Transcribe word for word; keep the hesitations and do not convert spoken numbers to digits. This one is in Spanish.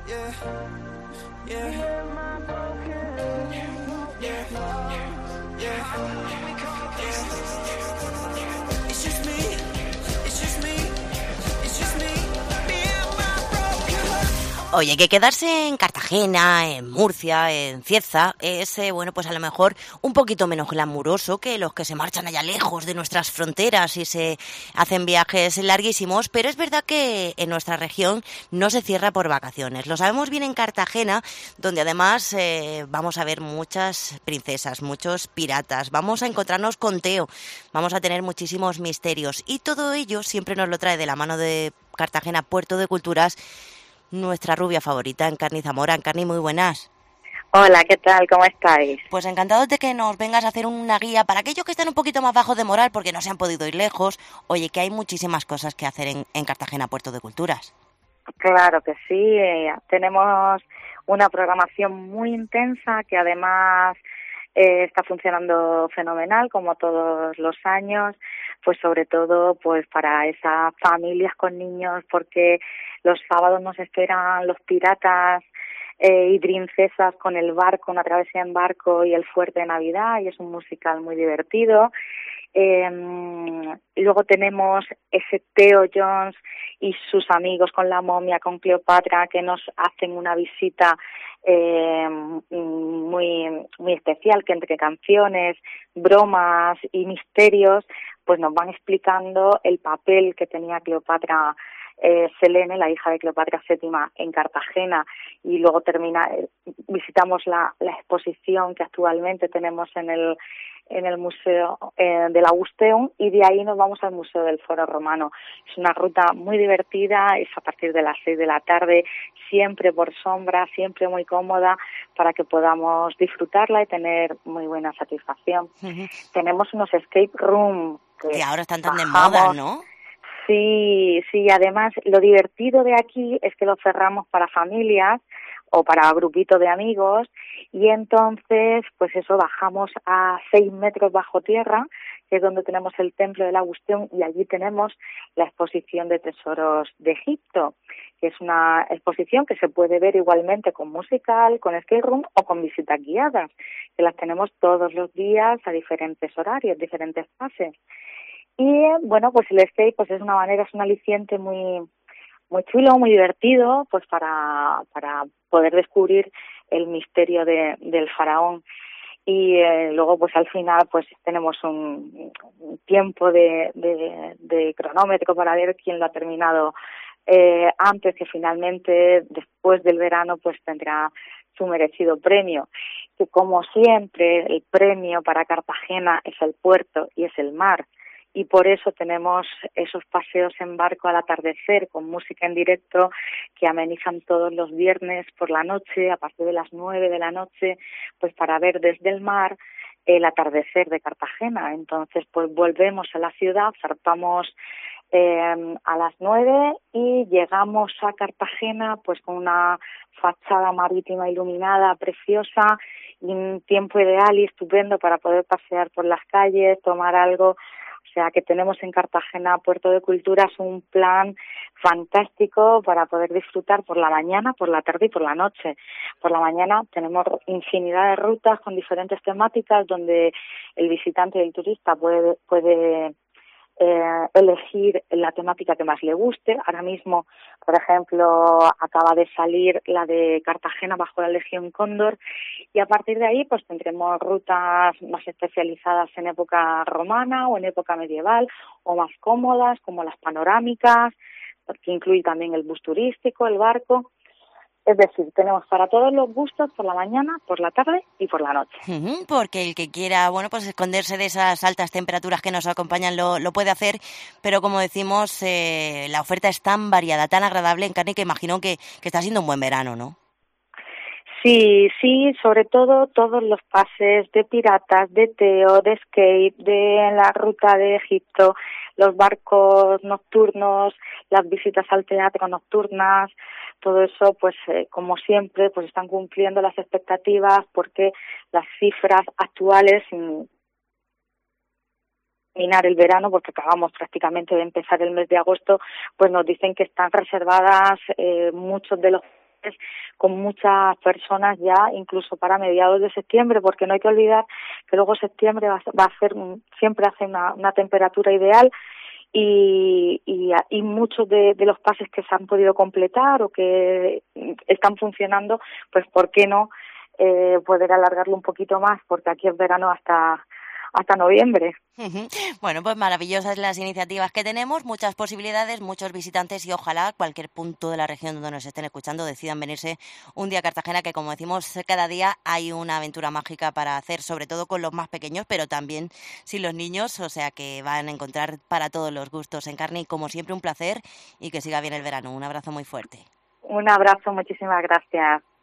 Yeah, yeah, yeah, yeah, yeah. It's just me, it's just me, it's just me, me and my broken heart. Oye, que quedarse en Cartagena, en Murcia, en Cieza, es, eh, bueno, pues a lo mejor un poquito menos glamuroso que los que se marchan allá lejos de nuestras fronteras y se hacen viajes larguísimos, pero es verdad que en nuestra región no se cierra por vacaciones. Lo sabemos bien en Cartagena, donde además eh, vamos a ver muchas princesas, muchos piratas, vamos a encontrarnos con Teo, vamos a tener muchísimos misterios y todo ello siempre nos lo trae de la mano de Cartagena, Puerto de Culturas, nuestra rubia favorita, Encarni Zamora. Encarni, muy buenas. Hola, ¿qué tal? ¿Cómo estáis? Pues encantados de que nos vengas a hacer una guía para aquellos que están un poquito más bajos de moral porque no se han podido ir lejos. Oye, que hay muchísimas cosas que hacer en, en Cartagena, Puerto de Culturas. Claro que sí, eh, tenemos una programación muy intensa que además eh, está funcionando fenomenal como todos los años, pues sobre todo pues para esas familias con niños, porque los sábados nos esperan los piratas eh, y princesas con el barco, una travesía en barco y el fuerte de Navidad, y es un musical muy divertido. Eh, luego tenemos ese Theo Jones y sus amigos con la momia, con Cleopatra, que nos hacen una visita eh, muy muy especial, que entre canciones, bromas y misterios, pues nos van explicando el papel que tenía Cleopatra eh, Selene, la hija de Cleopatra séptima, en Cartagena, y luego termina eh, visitamos la, la exposición que actualmente tenemos en el en el Museo eh, del Augusteum, y de ahí nos vamos al Museo del Foro Romano. Es una ruta muy divertida, es a partir de las seis de la tarde, siempre por sombra, siempre muy cómoda, para que podamos disfrutarla y tener muy buena satisfacción. Uh-huh. Tenemos unos escape room que, que ahora están tan bajamos, de moda, ¿no? Sí, sí, además lo divertido de aquí es que lo cerramos para familias o para grupitos de amigos, y entonces pues eso, bajamos a seis metros bajo tierra, que es donde tenemos el templo del Augusteum, y allí tenemos la exposición de tesoros de Egipto, que es una exposición que se puede ver igualmente con musical, con escape room o con visitas guiadas, que las tenemos todos los días a diferentes horarios, diferentes fases. Y bueno, pues el skate pues es una manera, es un aliciente muy muy chulo, muy divertido, pues para para poder descubrir el misterio de, del faraón. Y eh, luego pues al final pues tenemos un, un tiempo de, de, de cronómetro para ver quién lo ha terminado eh, antes, que finalmente después del verano pues tendrá su merecido premio. Que como siempre el premio para Cartagena es el puerto y es el mar, y por eso tenemos esos paseos en barco al atardecer con música en directo que amenizan todos los viernes por la noche, a partir de las nueve de la noche, pues para ver desde el mar el atardecer de Cartagena. Entonces, pues volvemos a la ciudad, zarpamos eh, a las nueve y llegamos a Cartagena pues con una fachada marítima iluminada, preciosa, y un tiempo ideal y estupendo para poder pasear por las calles, tomar algo. O sea que tenemos en Cartagena, Puerto de Culturas, un plan fantástico para poder disfrutar por la mañana, por la tarde y por la noche. Por la mañana tenemos infinidad de rutas con diferentes temáticas donde el visitante y el turista puede, puede eh, elegir la temática que más le guste. Ahora mismo, por ejemplo, acaba de salir la de Cartagena bajo la Legión Cóndor, y a partir de ahí pues tendremos rutas más especializadas en época romana o en época medieval, o más cómodas como las panorámicas, que incluye también el bus turístico, el barco. Es decir, tenemos para todos los gustos, por la mañana, por la tarde y por la noche. Uh-huh, porque el que quiera, bueno, pues esconderse de esas altas temperaturas que nos acompañan lo, lo puede hacer, pero como decimos, eh, la oferta es tan variada, tan agradable, Encarni, que imagino que, que está siendo un buen verano, ¿no? Sí, sí, sobre todo todos los pases de piratas, de Teo, de skate, de la ruta de Egipto, los barcos nocturnos, las visitas al teatro nocturnas, todo eso, pues eh, como siempre, pues están cumpliendo las expectativas, porque las cifras actuales, sin terminar el verano, porque acabamos prácticamente de empezar el mes de agosto, pues nos dicen que están reservadas eh, muchos de los con muchas personas ya, incluso para mediados de septiembre, porque no hay que olvidar que luego septiembre va a, va a ser, siempre hace una, una temperatura ideal. Y, y, y muchos de, de los pases que se han podido completar o que están funcionando, pues ¿por qué no eh, poder alargarlo un poquito más? Porque aquí es verano hasta hasta noviembre. Bueno, pues maravillosas las iniciativas que tenemos, muchas posibilidades, muchos visitantes y ojalá cualquier punto de la región donde nos estén escuchando decidan venirse un día a Cartagena, que como decimos, cada día hay una aventura mágica para hacer, sobre todo con los más pequeños, pero también sin los niños, o sea que van a encontrar para todos los gustos. Encarni, como siempre, un placer y que siga bien el verano. Un abrazo muy fuerte. Un abrazo, muchísimas gracias.